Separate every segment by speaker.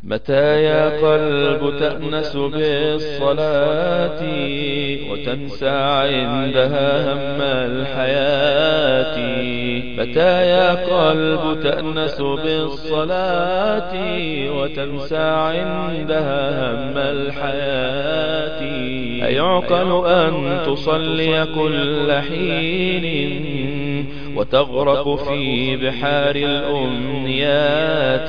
Speaker 1: متى يا قلب تأنس بالصلاة وتنسى عندها هم الحياة؟ متى يا قلب تأنس بالصلاة وتنسى عندها هم الحياة؟ أيعقل أن تصلي كل حين وتغرق في بحار الأمنيات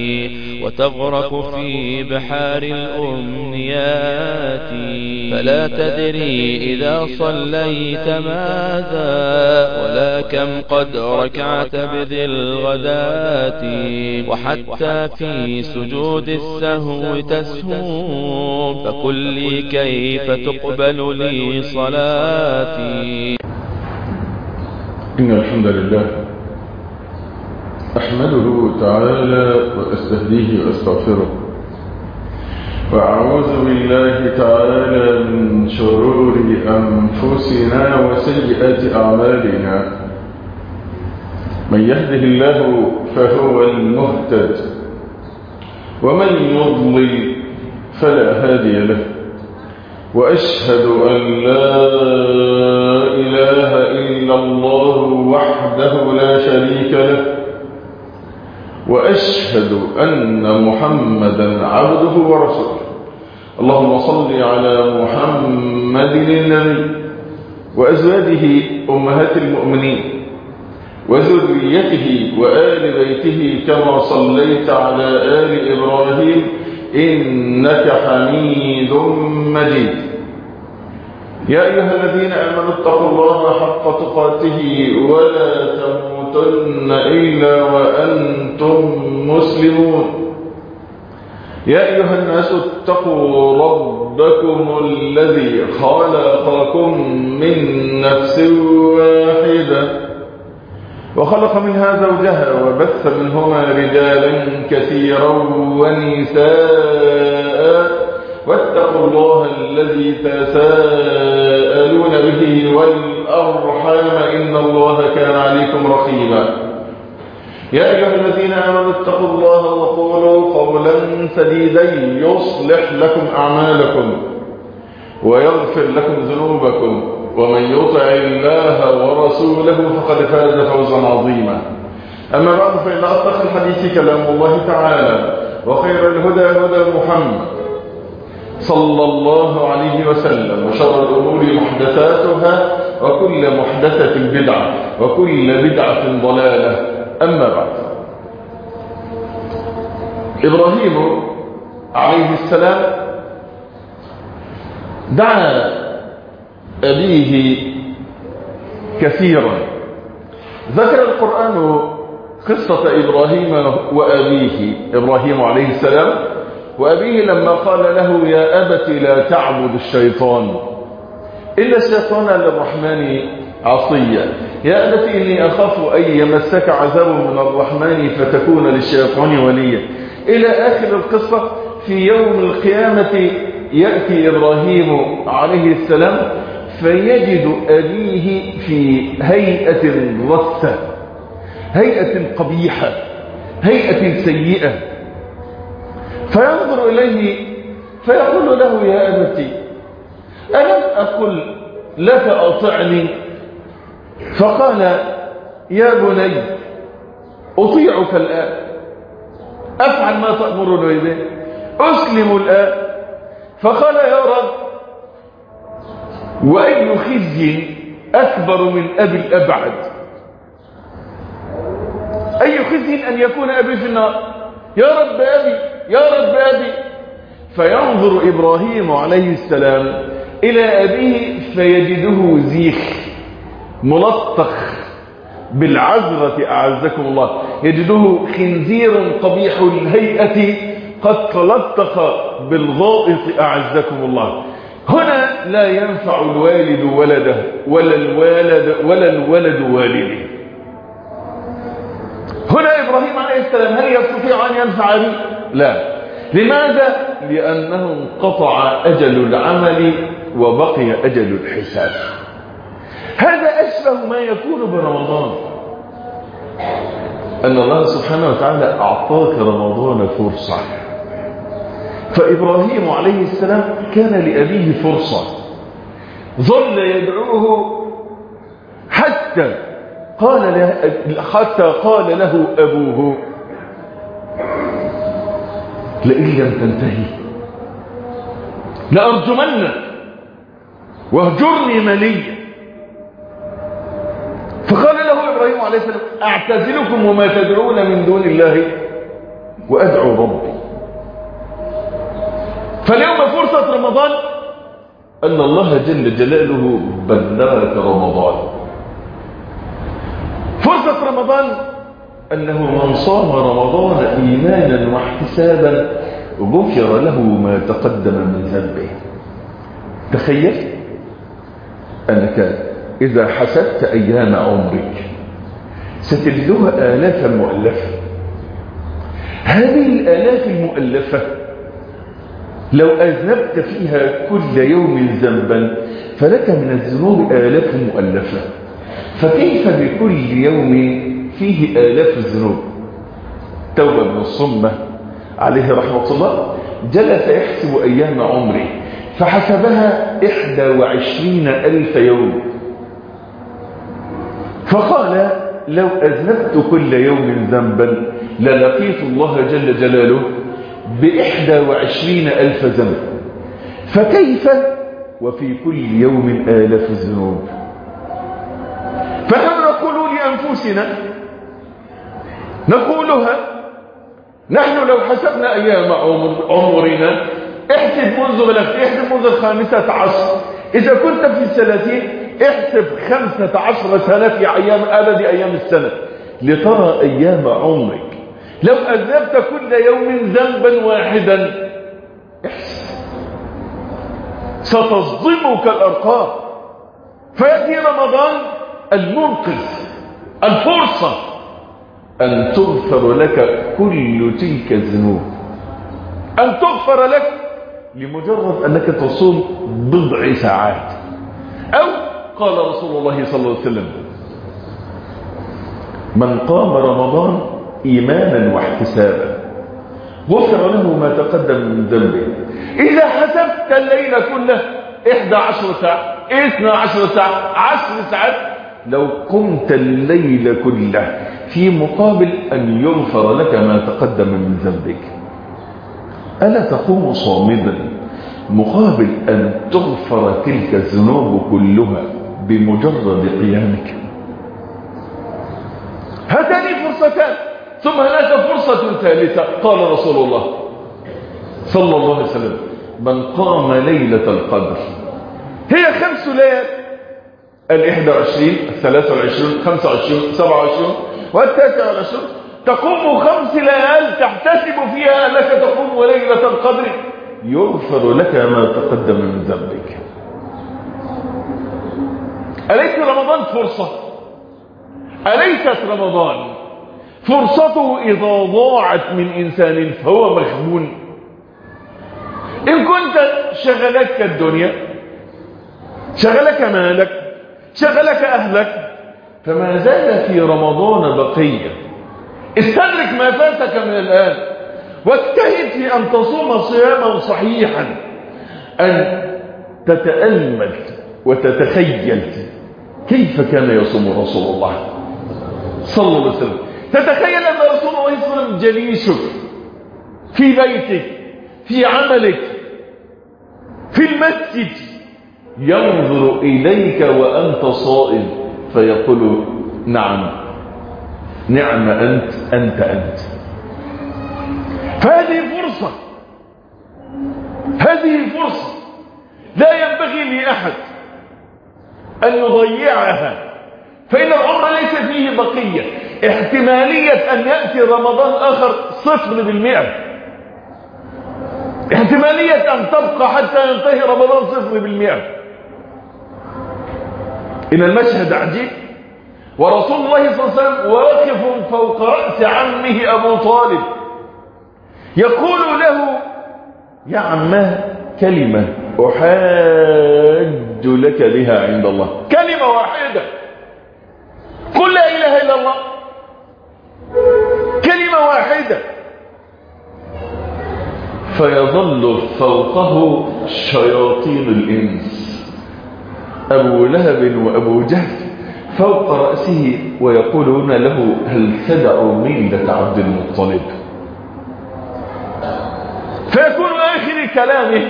Speaker 1: فلا تدري إذا صليت ماذا ولا كم قد ركعت بذي الغداة، وحتى في سجود السهو تسهو، فقل لي كيف تقبل لي صلاتي؟
Speaker 2: إن الحمد لله أحمده تعالى وأستهديه وأستغفره، وأعوذ بالله تعالى من شرور أنفسنا وسيئات أعمالنا. من يهده الله فهو المهتد، ومن يضلل فلا هادي له. وأشهد أن لا إله إلا الله وحده لا شريك له، وأشهد أن محمدا عبده ورسوله. اللهم صل على محمد النبي وأزواجه أمهات المؤمنين وذريته وآل بيته كما صليت على آل إبراهيم إنك حميد مجيد. يا أيها الذين آمنوا اتقوا الله حق تقاته ولا تموتن إلا وأنتم مسلمون. يا أيها الناس اتقوا ربكم الذي خلقكم من نفس واحدة وخلق منها زوجها وبث منهما رجالا كثيرا ونساء، واتقوا الله الذي تساءلون به والأرحام إن الله كان عليكم رقيبا. يا أيها الذين آمنوا اتقوا الله وقولوا قولا سديدا يصلح لكم أعمالكم ويغفر لكم ذنوبكم، ومن يطع الله ورسوله فقد فاز فوزا عظيما. أما بعد، فإن أصدق الحديث كلام الله تعالى، وخير الهدى هدى محمد صلى الله عليه وسلم، وشر الأمور محدثاتها، وكل محدثة بدعة، وكل بدعة ضلالة. أما بعد، إبراهيم عليه السلام دعا أبيه كثيرا. ذكر القرآن قصة إبراهيم وأبيه، إبراهيم عليه السلام وأبيه لما قال له يا أبت لا تعبد الشيطان إن الشيطان للرحمن عصيا. يا أبت إني أخاف أن يمسك عذاب من الرحمن فتكون للشيطان وليا، إلى آخر القصة. في يوم القيامة يأتي إبراهيم عليه السلام فيجد أبيه في هيئة رثة، هيئة قبيحة، هيئة سيئة، فينظر إليه فيقول له يا أبتي ألم أقل لك أطعني؟ فقال يا بني أطيعك الآن، أفعل ما تأمرني به، أسلم الآن. فقال يا رب وأي خزي أكبر من أبي الأبعد؟ أي خزي أن يكون أبي في النار؟ يا رب أبي، يا رب أبي. فينظر إبراهيم عليه السلام إلى أبيه فيجده زيخ ملطخ بالعذرة أعزكم الله، يجده خنزير قبيح الهيئة قد تلطخ بالغائط أعزكم الله. هنا لا ينفع الوالد ولده ولا الولد والده. هنا إبراهيم عليه السلام هل يستطيع أن ينفع به؟ لا. لماذا؟ لأنه انقطع أجل العمل وبقي أجل الحساب. هذا أشبه ما يكون برمضان، أن الله سبحانه وتعالى أعطاك رمضان فرصة فإبراهيم عليه السلام كان لأبيه فرصة، ظل يدعوه حتى قال له أبوه: لئن لم تنتهي لأرجمنك واهجرني مليا. فقال له إبراهيم عليه السلام: أعتزلكم وما تدعون من دون الله وأدعو ربي. فاليوم فرصة رمضان أن الله جل جلاله بلغك رمضان. فرصة رمضان أنه من صام رمضان إيمانا واحتسابا غفر له ما تقدم من ذنبه. تخيل أنك إذا حسبت أيام عمرك ستجدها آلاف مؤلفة. هذه الآلاف المؤلفة لو أذنبت فيها كل يوم ذنبا فلك من الذنوب آلاف مؤلفة، فكيف بكل يوم فيه آلاف الذنوب؟ توبة بن الصمة عليه رحمة الله جلس يحسب أيام عمره فحسبها 21,000 يوم، فقال: لو أذنبت كل يوم ذنبا للقيت الله جل جلاله ب21,000 ذنب، فكيف وفي كل يوم آلاف الذنوب؟ فنحن نقول لأنفسنا، نقولها نحن لو حسبنا أيام عمرنا، احسب منذ 15، إذا كنت في 30 احسب 15 سنة في عدد أيام السنة لترى أيام عمرك. لو أذنبت كل يوم ذنبا واحدا احسب ستصدمك الأرقام. فيأتي رمضان المنقذ، الفرصة أن تغفر لك كل تلك الذنوب، أن تغفر لك لمجرد أنك تصوم بضع ساعات. أو قال رسول الله صلى الله عليه وسلم: من قام رمضان إيمانا واحتسابا غفر له ما تقدم من ذنبه. إذا حسبت الليل كله 11 ساعة 12 ساعة 10 ساعات، لو قمت الليل كله في مقابل أن يغفر لك ما تقدم من ذنبك، ألا تقوم صامدا مقابل أن تغفر تلك الذنوب كلها بمجرد قيامك؟ هاتان فرصتان. ثم هناك فرصة ثالثة، قال رسول الله صلى الله عليه وسلم: من قام ليلة القدر، هي 5 ليال، 21 23 25 27 و29، تقوم 5 ليال تحتسب فيها أنك تقوم ليلة القدر يغفر لك ما تقدم من ذنبك. أليس رمضان فرصة؟ أليست رمضان فرصته إذا ضاعت من إنسان فهو مغبون؟ إن كنت شغلك الدنيا، شغلك مالك، شغلك أهلك، فما زال في رمضان بقية. استدرك ما فاتك من الآن، واجتهد في أن تصوم صياما صحيحا، أن تتأمل وتتخيل كيف كان يصوم رسول الله صلى الله عليه وسلم. تتخيل أن رسول الله صلى الله عليه وسلم جليسك في بيتك، في عملك، في المسجد، ينظر إليك وأنت صائم فيقول: نعم نعم أنت. فهذه فرصة، هذه فرصة لا ينبغي لأحد أن يضيعها، فإن العمر ليس فيه بقية. احتمالية أن يأتي رمضان آخر 0%، احتمالية أن تبقى حتى ينتهي رمضان 0%. إن المشهد عجيب، ورسول الله صلى الله عليه وسلم واقف فوق رأس عمه أبو طالب يقول له: يا عماه كلمة أحاج لك بها عند الله، كلمة واحدة، قل لا إله إلا الله، كلمة واحدة. فيظل فوقه شياطين الإنس أبو لهب وأبو جهل فوق رأسه ويقولون له هل تدع ملة عبد المطلب؟ فيكون آخر كلامه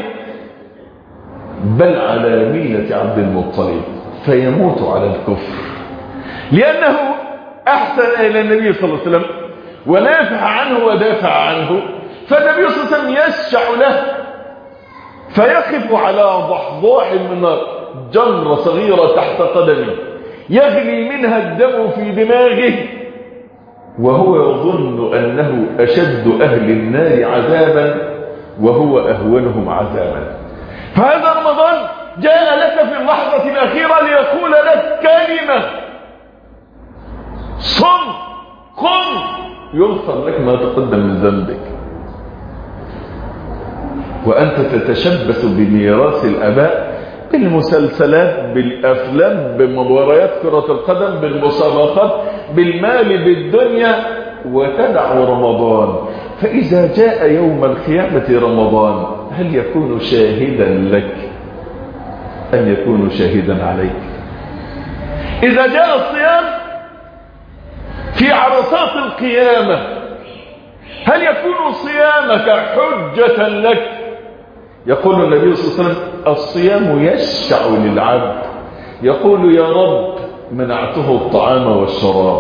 Speaker 2: بل على ملة عبد المطلب، فيموت على الكفر لأنه أحسن إلى النبي صلى الله عليه وسلم ونافع عنه ودافع عنه، فالنبي صلى الله عليه وسلم يشفع له فيقف على ضحضاح من نار، جمرة صغيرة تحت قدمه يغلي منها الدم في دماغه، وهو يظن أنه أشد أهل النار عذابا وهو أهونهم عذابا. فهذا رمضان جاء لك في اللحظة الأخيرة ليقول لك كلمة: صم، قم، يغفر لك ما تقدم من ذنبك. وأنت تتشبث بميراث الآباء، بالمسلسلات، بالأفلام، بمباريات كرة القدم، بالمسابقات، بالمال، بالدنيا، وتدع رمضان. فإذا جاء يوم القيامة رمضان هل يكون شاهدا لك أم يكون شاهدا عليك؟ إذا جاء الصيام في عرصات القيامة هل يكون صيامك حجة لك؟ يقول النبي صلى الله عليه وسلم: الصيام يشفع للعبد، يقول: يا رب منعته الطعام والشراب.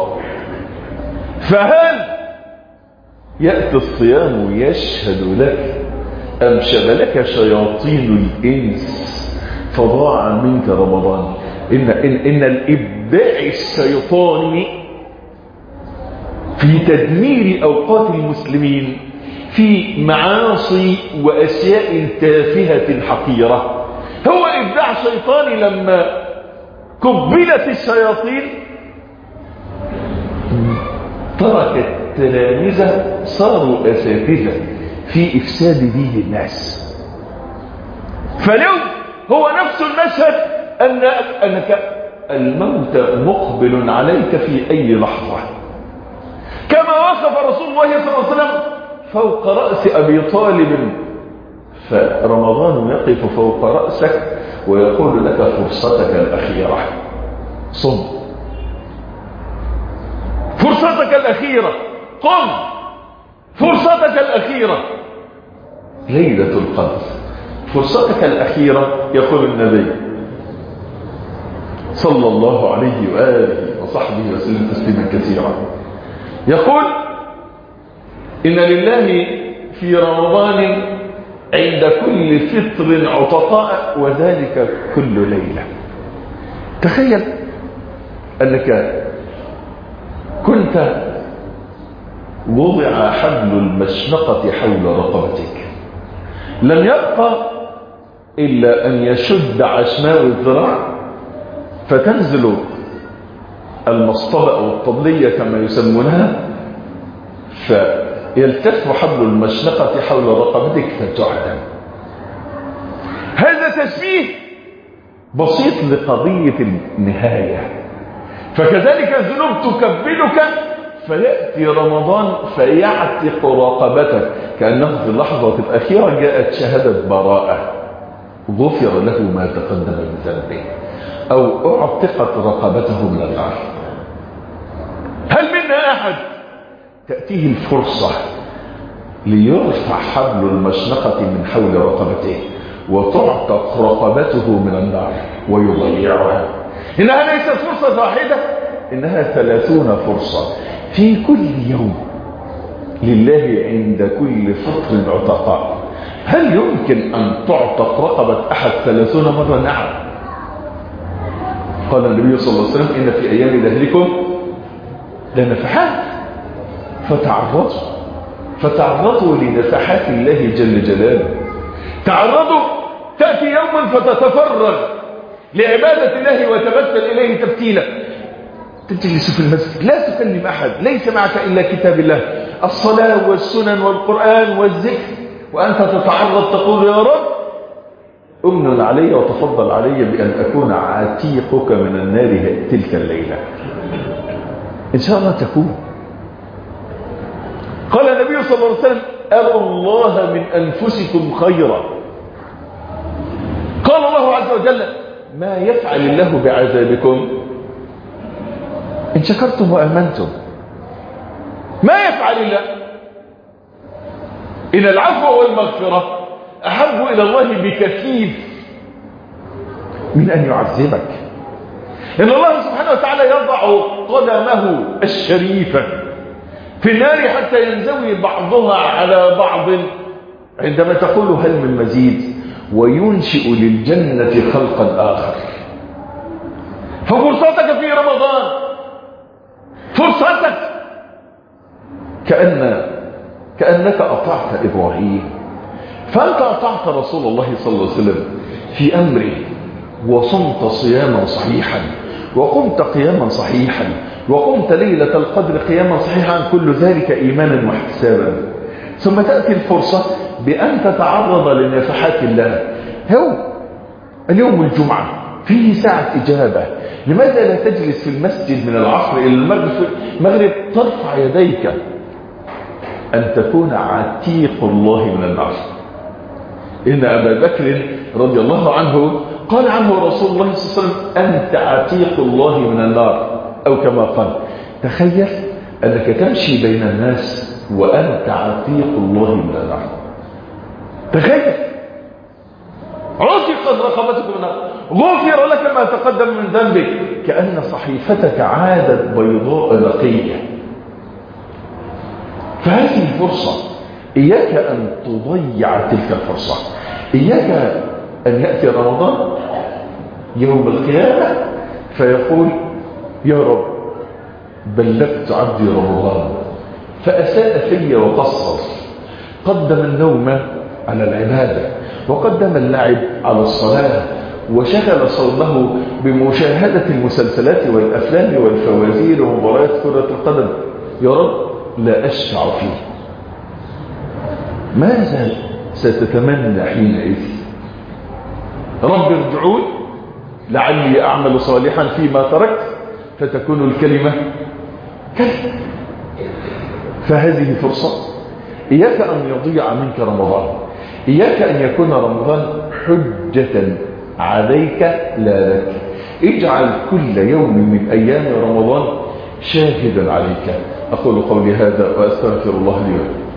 Speaker 2: فهل يأتي الصيام يشهد لك أم شغلك شياطين الإنس فضاع منك رمضان؟ إن الإبداع الشيطاني في تدمير أوقات المسلمين في معاصي وأشياء تافهة حقيرة هو إبداع شيطاني. لما كبلت الشياطين تركت تلامذة صاروا أساتذة في إفساد دين الناس. فاليوم هو نفس المشهد أنك الموت مقبل عليك في أي لحظة، كما وقف رسول الله صلى الله عليه وسلم فوق رأس أبي طالب، فرمضان يقف فوق رأسك ويقول لك: فرصتك الأخيرة، صم، فرصتك الأخيرة، قم، فرصتك الأخيرة، ليلة القدر، فرصتك الأخيرة. يقول النبي صلى الله عليه وآله وصحبه وسلم تسليما كثيرا، يقول: إن لله في رمضان عند كل فطر عتقاء وذلك كل ليلة. تخيل أنك كنت وضع حبل المشنقة حول رقبتك، لم يبقى إلا أن يشد عشماء الذراع فتنزل المصطبة أو الطبلية كما يسمونها، فيلتف حبل المشنقة حول رقبتك فتعدم. هذا تشبيه بسيط لقضية النهاية. فكذلك الذنوب تكبلك فيأتي رمضان فيعتق رقبتك، كأنه في اللحظة الأخيرة جاءت شهادة براءة، غفر له ما تقدم من ذنبه، أو أعتقت رقبته من النار. هل منا أحد تأتيه الفرصة ليرفع حبل المشنقة من حول رقبته وتعتق رقبته من النار ويضيعها؟ إنها ليست فرصة واحدة، إنها 30 فرصة في كل يوم. لله عند كل فطر عتقاء. هل يمكن أن تعتق رقبة أحد 30 مرة؟ نعم. قال النبي صلى الله عليه وسلم: إن في أيام دهركم لنفحات فتعرضوا لنفحات الله جل جلاله. تعرضوا، تأتي يوما فتتفرغ لعبادة الله وتبتل إليه تبتيلا، تجلس في المسجد لا تكلم أحد، ليس معك إلا كتاب الله، الصلاة والسنن والقرآن والذكر، وأنت تتعرض تقول: يا رب أمن علي وتفضل علي بأن أكون عتيقك من النار تلك الليلة. إن شاء الله تكون. قال النبي صلى الله عليه وسلم: فاسألوا الله من أنفسكم خيرا. قال الله عز وجل ما يفعل الله بعذابكم إن شكرتم وآمنتم. ما يفعل الله. إن العفو والمغفرة أحب إلى الله بكثير من أن يعذبك. إن الله سبحانه وتعالى يضع قدمه الشريفة في النار حتى ينزوي بعضها على بعض عندما تقول هل من مزيد، وينشئ للجنة خلقا آخر. ففرصتك في رمضان فرصتك كأنك أطعت إبراهيم، فأنت أطعت رسول الله صلى الله عليه وسلم في أمره، وصمت صياما صحيحا، وقمت قياما صحيحا، وقمت ليلة القدر قياما صحيحا، كل ذلك إيمانا واحتسابا. ثم تأتي الفرصة بأن تتعرض لنفحات الله. هو اليوم الجمعة فيه ساعة إجابة، لماذا لا تجلس في المسجد من العصر إلى المغرب ترفع يديك أن تكون عتيق الله من النار؟ إن أبا بكر رضي الله عنه قال عنه رسول الله صلى الله عليه وسلم أنت عتيق الله من النار، أو كما قال. تخيل أنك تمشي بين الناس وأنت عتيق الله من النار. تخيل عتقت رقبتك من النار، غفر لك ما تقدم من ذنبك، كأن صحيفتك عادت بيضاء نقية. فهذه الفرصة إياك أن تضيع تلك الفرصة. إياك أن يأتي رمضان يوم القيامة فيقول يا رب بلغت عبدي رمضان فأساء في وقصر، قدم النوم على العبادة، وقدم اللعب على الصلاة، وشغل صومه بمشاهدة المسلسلات والأفلام والفوازير ومباريات كرة القدم. يا رب لا أشفع فيه. ماذا ستتمنى حينئذ؟ رب ارجعون لعلي أعمل صالحا فيما تركت، فتكون الكلمة كلمة. فهذه فرصة. إياك أن يضيع منك رمضان. إياك أن يكون رمضان حجة عليك لا لك. اجعل كل يوم من أيام رمضان شاهدا عليك. أقول قولي هذا وأستغفر الله لي ولكم.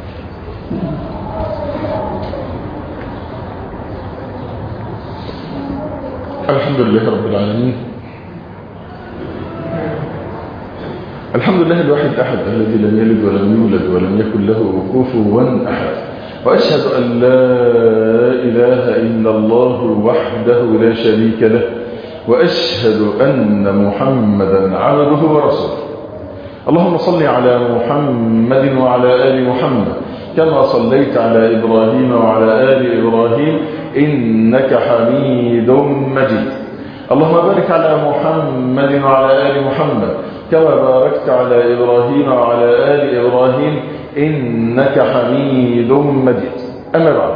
Speaker 2: الحمد لله رب العالمين. الحمد لله الواحد الأحد الذي لم يلد ولم يولد ولم يكن له كفوا أحد. وأشهد أن لا إله إلا الله وحده لا شريك له، وأشهد أن محمدا عبده ورسوله. اللهم صل على محمد وعلى آل محمد كما صليت على إبراهيم وعلى آل إبراهيم إنك حميد مجيد. اللهم بارك على محمد وعلى آل محمد كما باركت على إبراهيم وعلى آل إبراهيم إنك حميد مجيد. أما بعد،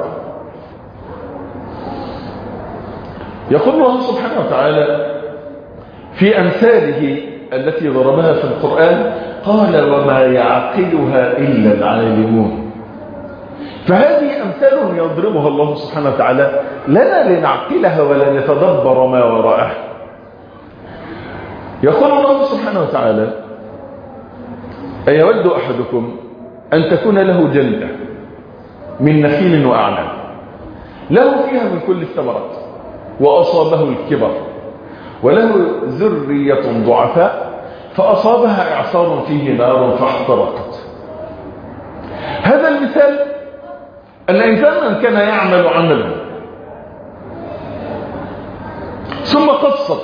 Speaker 2: يقول الله سبحانه وتعالى في أمثاله التي ضربها في القرآن قال وما يعقلها إلا العالمون. فهذه أمثال يضربها الله سبحانه وتعالى لنا لنعقلها ولا نتدبر ما وراءها. يقول الله سبحانه وتعالى أيود أحدكم أن تكون له جنة من نخيل وأعناب له فيها من كل الثمرات وأصابه الكبر وله ذرية ضعفاء فأصابها إعصار فيه نار فاحترقت. هذا المثال أن إنسانا كان يعمل عملا ثم قصر،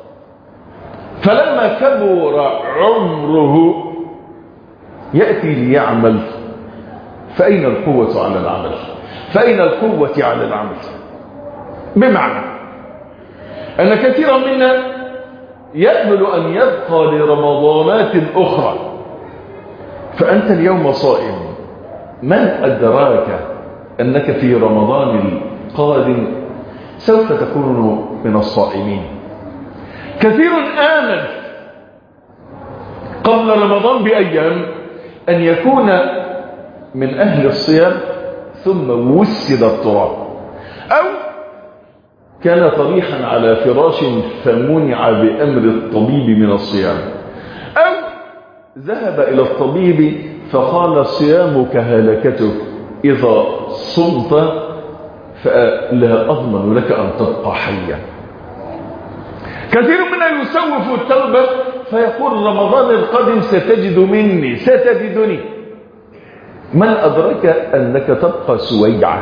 Speaker 2: فلما كبر عمره يأتي ليعمل، فأين القوة على العمل؟ فأين القوة على العمل؟ بمعنى أن كثيرا منا يأمل أن يبقى لرمضانات أخرى، فأنت اليوم صائم، من أدراك أنك في رمضان القادم سوف تكون من الصائمين؟ كثير آمل قبل رمضان بأيام أن يكون من أهل الصيام ثم وسد التراب، أو كان طريحا على فراش فمنع بأمر الطبيب من الصيام، أو ذهب إلى الطبيب فقال صيامك هلكتك، إذا صمت فلا أضمن لك أن تبقى حيا. كثير منا يسوف التوبة فيقول رمضان القادم ستجد مني، ستجدني. من أدرك أنك تبقى سويعة؟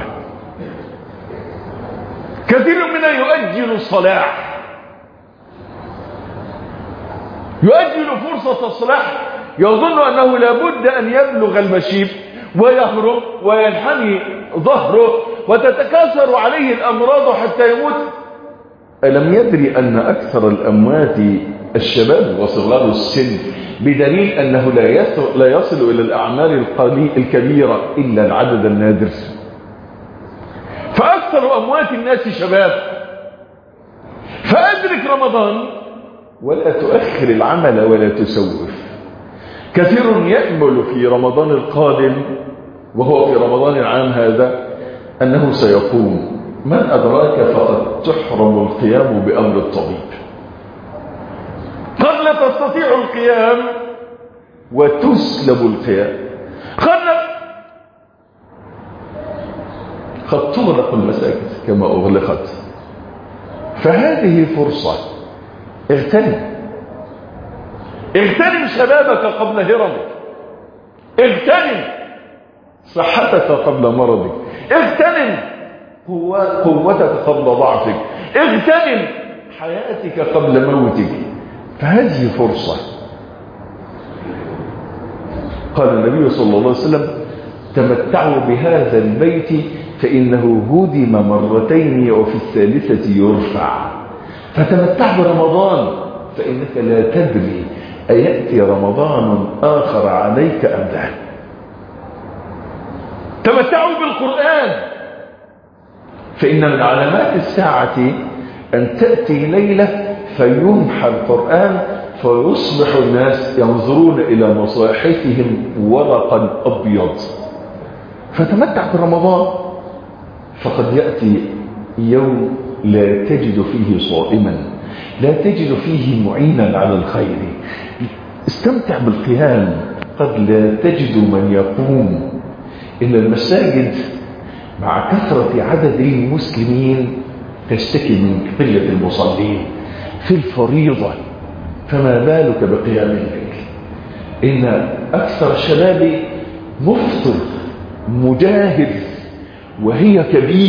Speaker 2: كثير منا يؤجل الصلاح، يؤجل فرصة الصلاح، يظن أنه لابد أن يبلغ المشيب ويهرب وينحني ظهره وتتكاثر عليه الأمراض حتى يموت. ألم يدري أن أكثر الأموات الشباب وصغار السن، بدليل أنه لا يصل إلى الأعمار الكبيرة إلا العدد النادر. فأكثر أموات الناس شباب. فأدرك رمضان ولا تؤخر العمل ولا تسوف. كثير يأمل في رمضان القادم وهو في رمضان العام هذا أنه سيقوم، من أدراك فقد تحرم القيام بأمر الطبيب. قد لا تستطيع القيام وتسلب القيام، قد تغلق المساجد كما أغلقت. فهذه فرصة، اغتنم شبابك قبل هرمك، اغتنم صحتك قبل مرضك، اغتنم قوتك قبل ضعفك، اغتنم حياتك قبل موتك. فهذه فرصة. قال النبي صلى الله عليه وسلم تمتعوا بهذا البيت فإنه هدم مرتين وفي الثالثة يرفع. فتمتع برمضان فإنك لا تدري أيأتي رمضان آخر عليك أم لا. تمتعوا بالقرآن، فإن من علامات الساعة أن تأتي ليلة فيمحى القرآن فيصبح الناس ينظرون إلى مصاحفهم ورقا أبيض. فتمتع برمضان، فقد يأتي يوم لا تجد فيه صائما، لا تجد فيه معينا على الخير. استمتع بالقيام، قد لا تجد من يقوم. إن المساجد مع كثرة عدد المسلمين تشتكي من قلة المصلين في الفريضة، فما بالك بقيام الليل. إن أكثر الشباب مفطر مجاهد وهي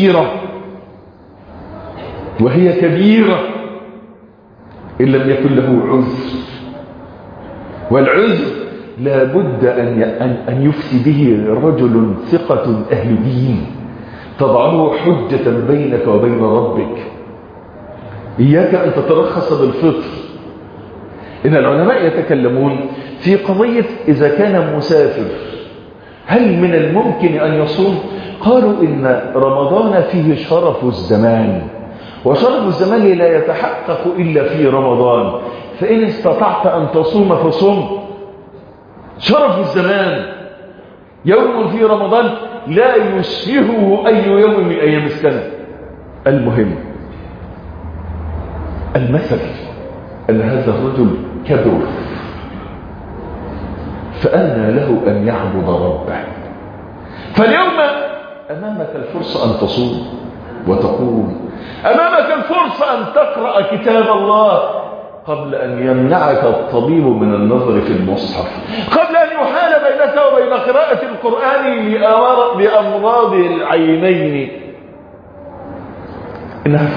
Speaker 2: كبيرة إن لم يكن له عذر، والعذر لا بد أن يفتي به رجل ثقة أهل دين تضعه حجة بينك وبين ربك. إياك أن تترخص بالفطر. إن العلماء يتكلمون في قضية إذا كان مسافر هل من الممكن أن يصوم؟ قالوا إن رمضان فيه شرف الزمان، وشرف الزمان لا يتحقق إلا في رمضان، فإن استطعت أن تصوم فصم. شرف الزمان يوم في رمضان لا يشبهه أي يوم من أيام السنة. المهم المثل أن هذا الرجل كبر، فأنى له أن يعبد ربه. فاليوم أمامك الفرصة أن تصوم وتقوم، أمامك الفرصة أن تقرأ كتاب الله قبل أن يمنعك الطبيب من النظر في المصحف، قبل أن يحال بينك وبين قراءة القرآن لأمراض العينين. إنها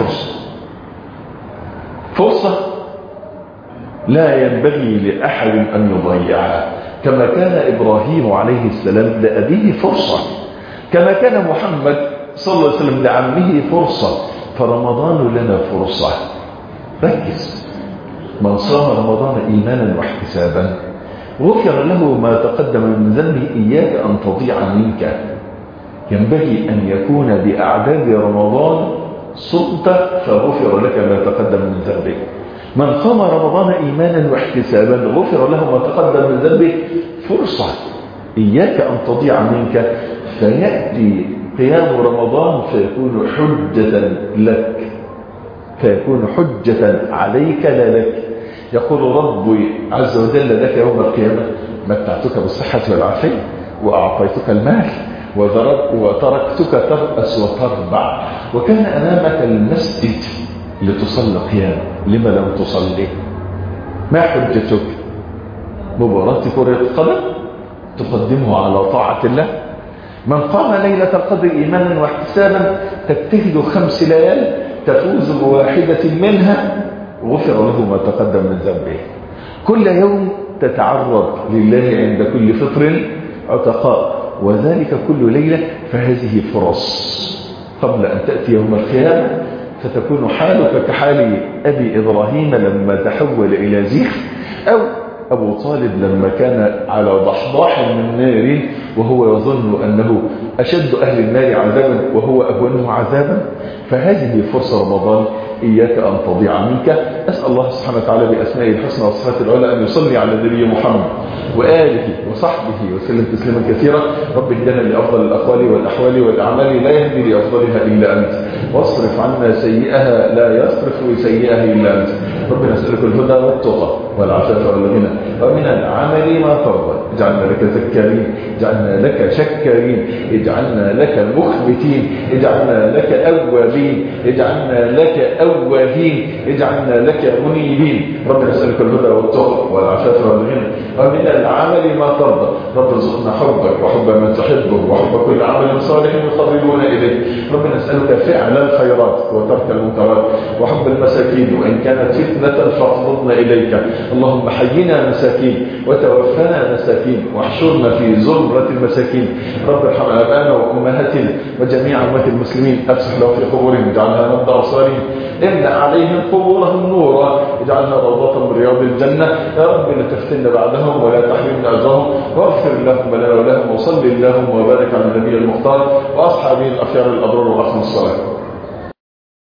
Speaker 2: فرصة لا ينبغي لأحد أن يضيعها، كما كان إبراهيم عليه السلام لأبيه فرصة، كما كان محمد صلى الله عليه وسلم لعمه فرصة. فرمضان لنا فرصة. ركز، من صام رمضان إيمانا واحتسابا غفر له ما تقدم من ذنبه. إياك أن تضيع منك. ينبغي أن يكون بأعداد رمضان صمت فغفر لك ما تقدم من ذنبك. من صام رمضان إيمانا واحتسابا غفر له ما تقدم من ذنبه. فرصة إياك أن تضيع منك، فيأتي قيام رمضان فيكون حجة لك، فيكون حجة عليك لا لك. يقول ربي عز وجل لك يوم القيامة: متعتك بالصحة والعافية، وأعطيتك المال، وتركتك ترأس وتربع، وكان أمامك المسجد لتصلي قيام، لما لم تصلي؟ ما حجتك؟ مباراة كرة قدم تقدمه على طاعة الله. من قام ليلة القدر إيمانا واحتسابا تجتهد 5 ليال تفوز بواحدة منها غفر له ما تقدم من ذنبه. كل يوم تتعرض لله عند كل فطر عتقاء، وذلك كل ليلة. فهذه فرص قبل أن تأتي يوم القيامة فتكون حالك كحال أبي إبراهيم لما تحول إلى زيخ، أو أبو طالب لما كان على ضحضاح من نار وهو يظن أنه أشد أهل النار عذابا وهو أهونه عذابا. فهذه فرصة رمضان إياك أن تضيع منك. أسأل الله سبحانه وتعالى بأسمائه الحسنى وصفاته العلى أن يصلي على النبي محمد وآله وصحبه وسلم تسليما كثيرا. رب اهدنا لأفضل الأقوال والأحوال والأعمال، لا يهدي لأفضلها إلا أنت، واصرف عنا سيئها لا يصرف سيئها إلا أنت. ربنا نسألك الهدى والتقى والعفاف والغنى، ومن العمل ما ترضى. اجعلنا لك ذكارين، اجعلنا لك شكارين، اجعلنا لك مخبتين، اجعلنا لك أوابين، اجعلنا لك أوابين، اجعلنا لك منيبين. ربنا نسألك الهدى والتقى والعفاف والغنى، ومن العمل ما ترضى. رب ارزقنا حبك وحب من تحبه وحب كل عمل صالح يقربنا إليك. ربنا نسألك فعل الخيرات وترك المنكرات وحب المساكين، وإن كانت فتنة فاقبضنا إليك. اللهم حينا مساكين وتوفنا مساكين واحشرنا في زمرة المساكين. رب ارحم آباءنا وأمهاتنا وجميع أمة المسلمين، أفسح له في قبورهم، اجعلها نبض أبصارهم، املأ عليهم قبورهم نورا، اجعلنا روضة من رياض الجنة. يا رب لا تفتنا بعدهم ولا تحرمنا أجرهم، واغفر اللهم لنا ولهم، وصل اللهم وبارك على النبي المختار وأصحابه الأخيار الأبرار وأخم الصلاة.